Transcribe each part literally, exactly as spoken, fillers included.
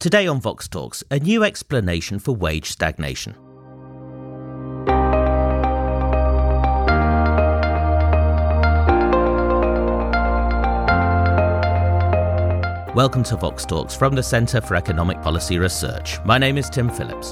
Today on Vox Talks, a new explanation for wage stagnation. Welcome to Vox Talks from the Centre for Economic Policy Research. My name is Tim Phillips.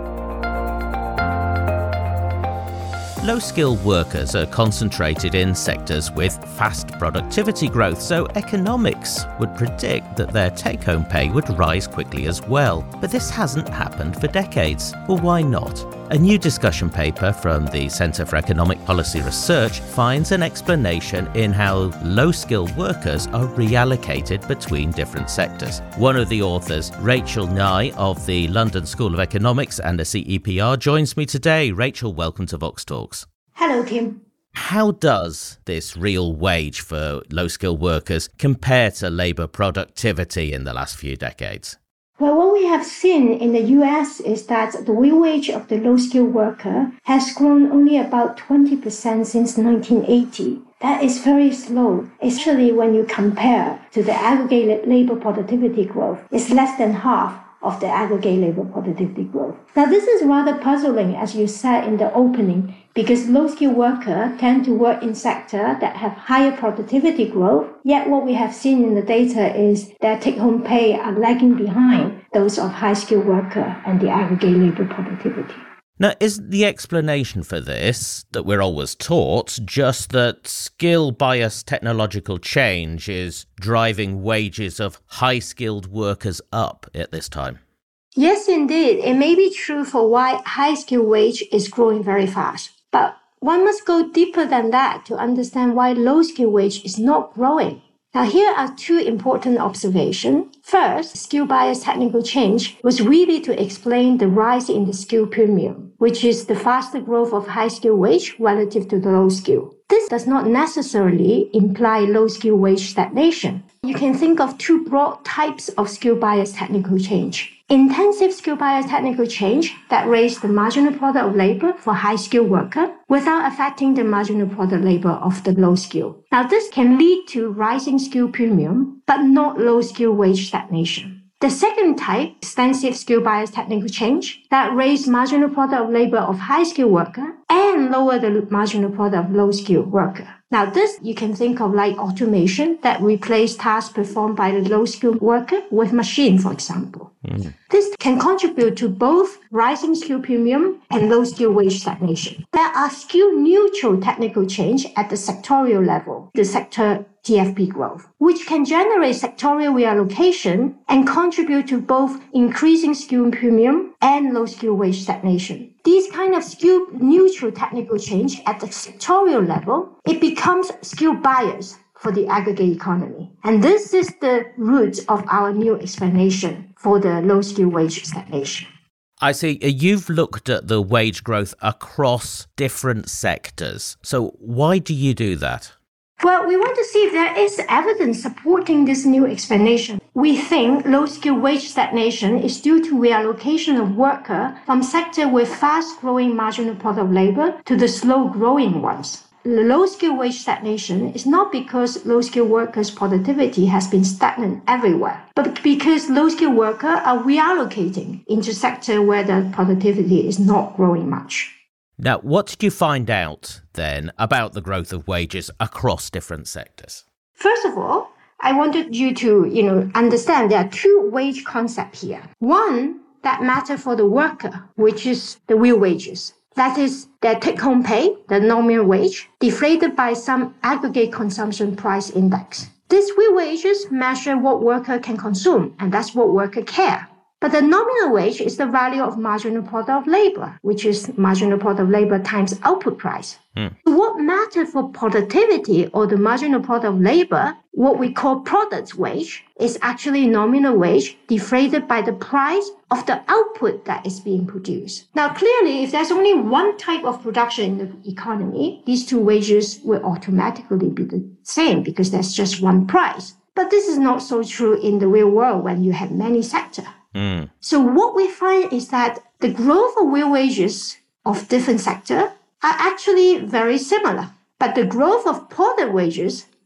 Low-skilled workers are concentrated in sectors with fast productivity growth, so economics would predict that their take-home pay would rise quickly as well. But this hasn't happened for decades. Well, why not? A new discussion paper from the Centre for Economic Policy Research finds an explanation in how low-skilled workers are reallocated between different sectors. One of the authors, Rachel Nye of the London School of Economics and the C E P R, joins me today. Rachel, welcome to Vox Talks. Hello, Tim. How does this real wage for low-skilled workers compare to labour productivity in the last few decades? Well, what we have seen in the U S is that the real wage of the low-skilled worker has grown only about twenty percent since nineteen eighty. That is very slow, especially when you compare to the aggregate labour productivity growth. It's less than half of the aggregate labour productivity growth. Now, this is rather puzzling, as you said in the opening, because low-skilled workers tend to work in sectors that have higher productivity growth, yet what we have seen in the data is their take-home pay are lagging behind those of high-skilled workers and the aggregate labour productivity. Now, is the explanation for this, that we're always taught, just that skill-biased technological change is driving wages of high-skilled workers up at this time? Yes, indeed. It may be true for why high-skilled wage is growing very fast. But one must go deeper than that to understand why low-skilled wage is not growing. Now, here are two important observations. First, skill-biased technical change was really to explain the rise in the skill premium, which is the faster growth of high-skill wage relative to the low skill. This does not necessarily imply low-skill wage stagnation. You can think of two broad types of skill-biased technical change. Intensive skill-biased technical change that raise the marginal product of labor for high-skilled worker without affecting the marginal product labor of the low skill. Now, this can lead to rising skill premium, but not low-skill wage stagnation. The second type, extensive skill-biased technical change that raise marginal product of labor of high-skilled worker and lower the marginal product of low-skilled worker. Now, this you can think of like automation that replace tasks performed by the low-skilled worker with machine, for example. Mm. This can contribute to both rising skill premium and low-skill wage stagnation. There are skill-neutral technical change at the sectorial level, the sector T F P growth, which can generate sectorial reallocation and contribute to both increasing skill premium and low-skill wage stagnation. These kind of skill-neutral technical change at the sectorial level, it becomes skill bias for the aggregate economy. And this is the root of our new explanation for the low-skill wage stagnation. I see. You've looked at the wage growth across different sectors. So why do you do that? Well, we want to see if there is evidence supporting this new explanation. We think low-skill wage stagnation is due to reallocation of worker from sector with fast-growing marginal product of labor to the slow-growing ones. Low-skill wage stagnation is not because low-skill workers' productivity has been stagnant everywhere, but because low-skill workers are reallocating into sector where the productivity is not growing much. Now, what did you find out then about the growth of wages across different sectors? First of all, I wanted you to, you know, understand there are two wage concepts here. One that matter for the worker, which is the real wages. That is their take-home pay, the nominal wage, deflated by some aggregate consumption price index. These real wages measure what worker can consume, and that's what worker care. But the nominal wage is the value of marginal product of labor, which is marginal product of labor times output price. Mm. What matters for productivity or the marginal product of labor, what we call product wage, is actually nominal wage deflated by the price of the output that is being produced. Now, clearly, if there's only one type of production in the economy, these two wages will automatically be the same because there's just one price. But this is not so true in the real world when you have many sectors. Mm. So what we find is that the growth of real wages of different sectors are actually very similar, but the growth of product wages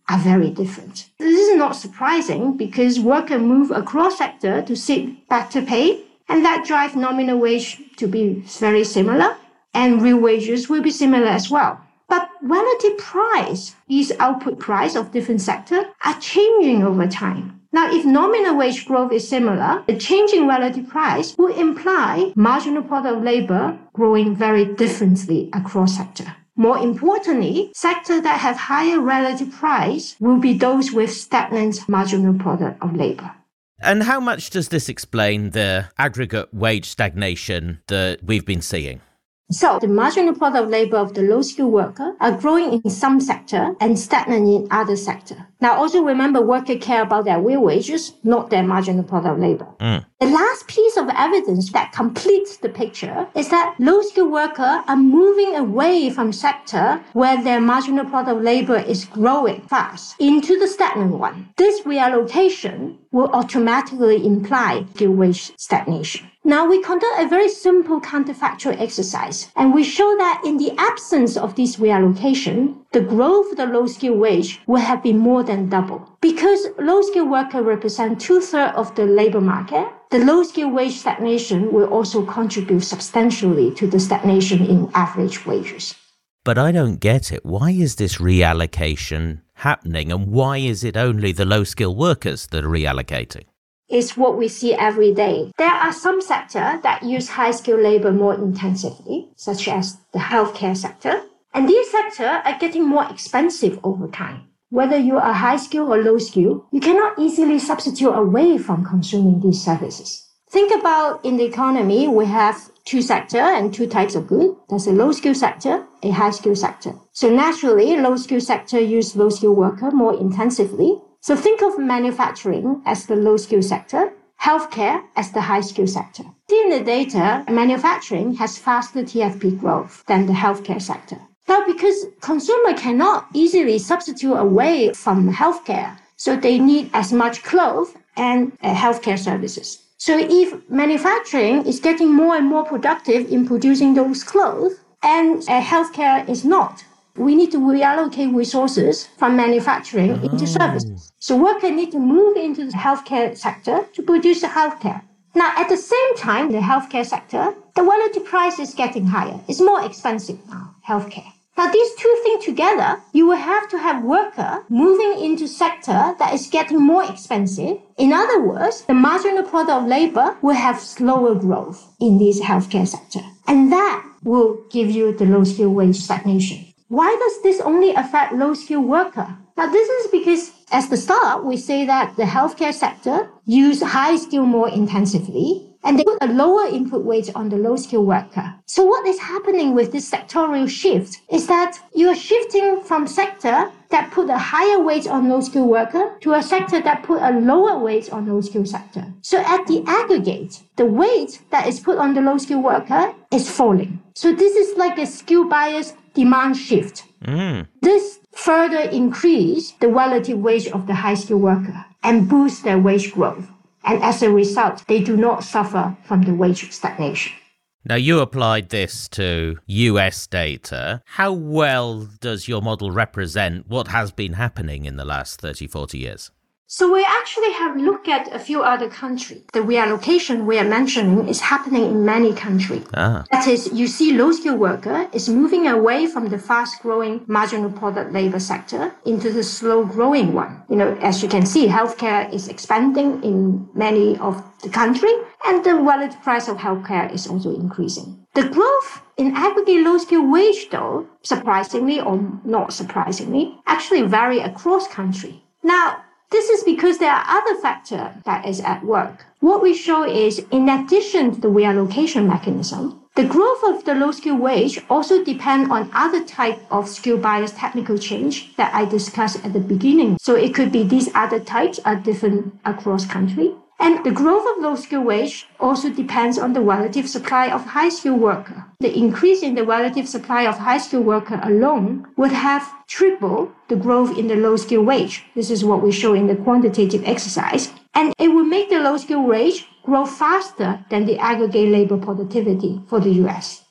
are very different. This is not surprising because workers move across sector to seek better pay, and that drives nominal wage to be very similar, and real wages will be similar as well. But relative price, these output price of different sectors, are changing over time. Now, if nominal wage growth is similar, the changing relative price will imply marginal product of labor growing very differently across sectors. More importantly, sectors that have higher relative price will be those with stagnant marginal product of labor. And how much does this explain the aggregate wage stagnation that we've been seeing? So the marginal product of labor of the low-skilled worker are growing in some sector and stagnant in other sector. Now, also remember, workers care about their real wages, not their marginal product of labor. Mm. The last piece of evidence that completes the picture is that low-skilled workers are moving away from sector where their marginal product of labor is growing fast into the stagnant one. This reallocation will automatically imply skill wage stagnation. Now, we conduct a very simple counterfactual exercise, and we show that in the absence of this reallocation, the growth of the low-skilled wage will have been more than double. Because low-skilled workers represent two-thirds of the labor market, the low-skilled wage stagnation will also contribute substantially to the stagnation in average wages. But I don't get it. Why is this reallocation happening, and why is it only the low-skilled workers that are reallocating? It's what we see every day. There are some sectors that use high-skilled labor more intensively, such as the healthcare sector. And these sectors are getting more expensive over time. Whether you are high-skilled or low-skilled, you cannot easily substitute away from consuming these services. Think about in the economy, we have two sectors and two types of goods. There's a low-skilled sector, a high-skilled sector. So naturally, low-skilled sector use low-skilled worker more intensively. So think of manufacturing as the low-skilled sector, healthcare as the high-skilled sector. In the data, manufacturing has faster T F P growth than the healthcare sector. Now, because consumer cannot easily substitute away from healthcare, so they need as much clothes and uh, healthcare services. So if manufacturing is getting more and more productive in producing those clothes, and uh, healthcare is not, we need to reallocate resources from manufacturing oh. into services. So workers need to move into the healthcare sector to produce the healthcare. Now, at the same time, the healthcare sector, the relative price is getting higher. It's more expensive now, healthcare. Now, these two things together, you will have to have workers moving into sector that is getting more expensive. In other words, the marginal product of labor will have slower growth in this healthcare sector. And that will give you the low-skilled wage stagnation. Why does this only affect low-skilled workers? Now, this is because, at the start, we say that the healthcare sector use high skill more intensively, and they put a lower input wage on the low-skilled worker. So what is happening with this sectorial shift is that you are shifting from sector that put a higher wage on low-skilled worker to a sector that put a lower wage on low-skilled sector. So at the aggregate, the wage that is put on the low-skilled worker is falling. So this is like a skill bias demand shift. Mm. This further increase the relative wage of the high-skilled worker and boost their wage growth. And as a result, they do not suffer from the wage stagnation. Now, you applied this to U S data. How well does your model represent what has been happening in the last thirty, forty years? So we actually have looked at a few other countries. The reallocation we are mentioning is happening in many countries. Ah. That is, you see low-skilled worker is moving away from the fast-growing marginal product labor sector into the slow-growing one. You know, as you can see, healthcare is expanding in many of the country, and the relative price of healthcare is also increasing. The growth in aggregate low-skilled wage, though, surprisingly or not surprisingly, actually vary across country. Now, this is because there are other factors that is at work. What we show is, in addition to the reallocation mechanism, the growth of the low-skilled wage also depends on other type of skill bias technical change that I discussed at the beginning. So it could be these other types are different across country. And the growth of low-skilled wage also depends on the relative supply of high-skilled worker. The increase in the relative supply of high-skilled worker alone would have tripled the growth in the low-skilled wage. This is what we show in the quantitative exercise. And it will make the low-skilled wage grow faster than the aggregate labor productivity for the U S.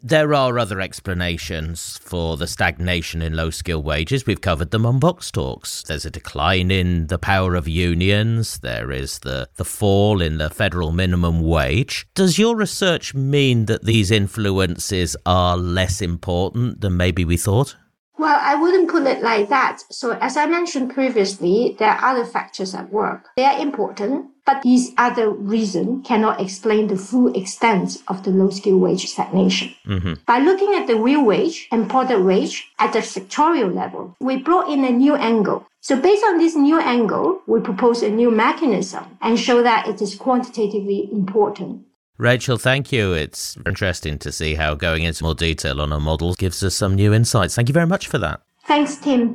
There are other explanations for the stagnation in low-skill wages. We've covered them on Vox Talks. There's a decline in the power of unions. There is the, the fall in the federal minimum wage. Does your research mean that these influences are less important than maybe we thought? Well, I wouldn't put it like that. So as I mentioned previously, there are other factors at work. They are important, but these other reasons cannot explain the full extent of the low-skill wage stagnation. Mm-hmm. By looking at the real wage and product wage at the sectorial level, we brought in a new angle. So based on this new angle, we propose a new mechanism and show that it is quantitatively important. Rachel, thank you. It's interesting to see how going into more detail on a model gives us some new insights. Thank you very much for that. Thanks, Tim.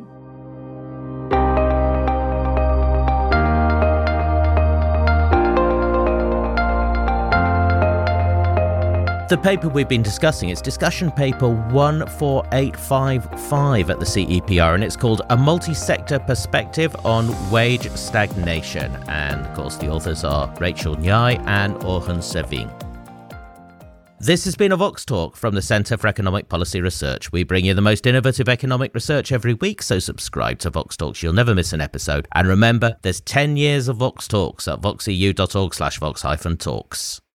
The paper we've been discussing is discussion paper one four eight five five at the C E P R, and it's called A Multi-Sector Perspective on Wage Stagnation. And of course, the authors are Rachel Nyai and Orhan Seving. This has been a Vox Talk from the Centre for Economic Policy Research. We bring you the most innovative economic research every week, so subscribe to Vox Talks. You'll never miss an episode. And remember, there's ten years of Vox Talks at voxeu.org slash vox hyphen talks.